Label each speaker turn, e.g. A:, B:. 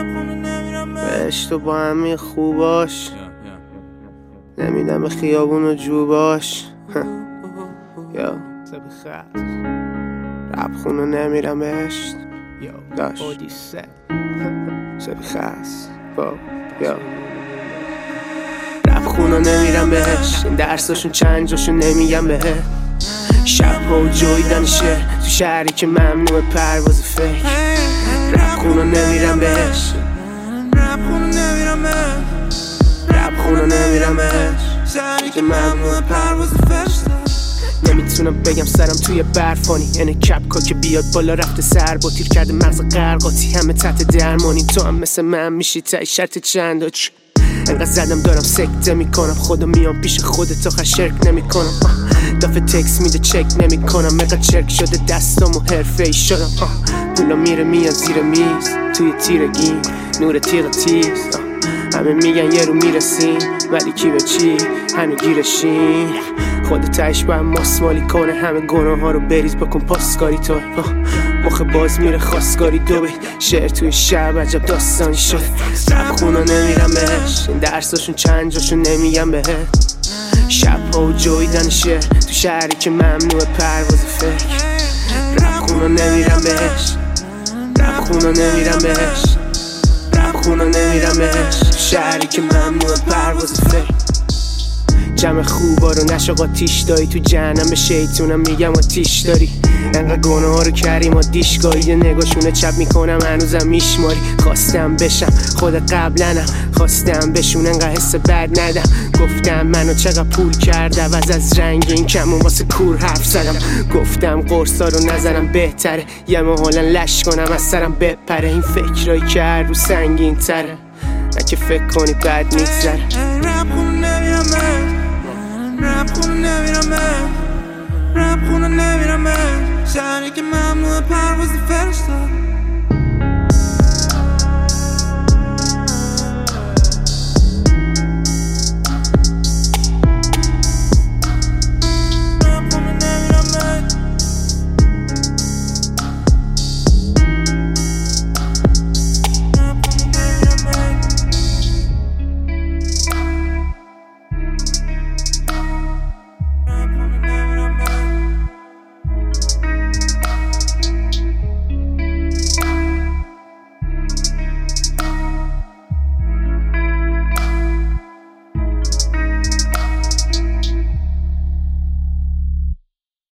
A: بهش تو با همین خوباش نمیدم به خیابون و جوباش یا رب خونو نمیرم بهشت داشت سبخست یا رب خونو نمیرم بهش این درساشون چند جاشون نمیگم بهه شب ها و جویدنشه تو شهری که ممنوع پرواز فکر رب خونو نمیرم بهش رب خونو نمیرم بهش شهری که ممنوع پرواز فکر نمیتونم بگم سرم توی برفانی یعنی کپکا که بیاد بالا رفته سر با تیر کرده مغز قرقاتی همه تحت درمانی تو هم مثل من میشی تای شرط چند انقدر زدم دارم سکته میکنم خدا میام پیش خودت آخر شرک نمیکنم دفعه تکس میده چک نمیکنم انقدر چرک شده دستامو حرفه‌ای شدم پولا میره میاد زیر میز توی تیرگی نور تیغ تیز همه میگن یه رو میرسیم ولی کی به چی هنو گیرشیم خود تایش باید ماسمالی کنه همه گناه ها رو بریز بکن پاسکاری تو مخ باز میره خواستگاری دو بید شعر توی شب عجب داستانی شد رب خونو نمیرم بهش این درساشون چند جاشون نمیگم بهه شب ها و جویدنشه تو شهری که ممنوع پرواز فکر رب خونو نمیرم بهش رب خونو نمیرم بهش رب خونو نمیرم بهش شهری که ممنوع پرواز فکر جمع خوبا رو نشا قاتیش داری تو جهنم به شیطونم میگم آتیش داری انقدر گناه ها رو کردیم دیشگاهی یه نگاشونه چپ میکنم هنوزم میشماری خواستم بشم خود قبلنم خواستم بشون انقدر حس بد ندم گفتم منو چقدر پول کرده و از رنگ این کمون واسه کور حرف زدم گفتم قرصا رو نزنم بهتره یه محالا لش کنم از سرم بپره این فکرایی که هر رو سنگین تره نه که فکر کنی بد میگذره
B: رب خونو نمیرم شهری که ممنوع پرواز فرشته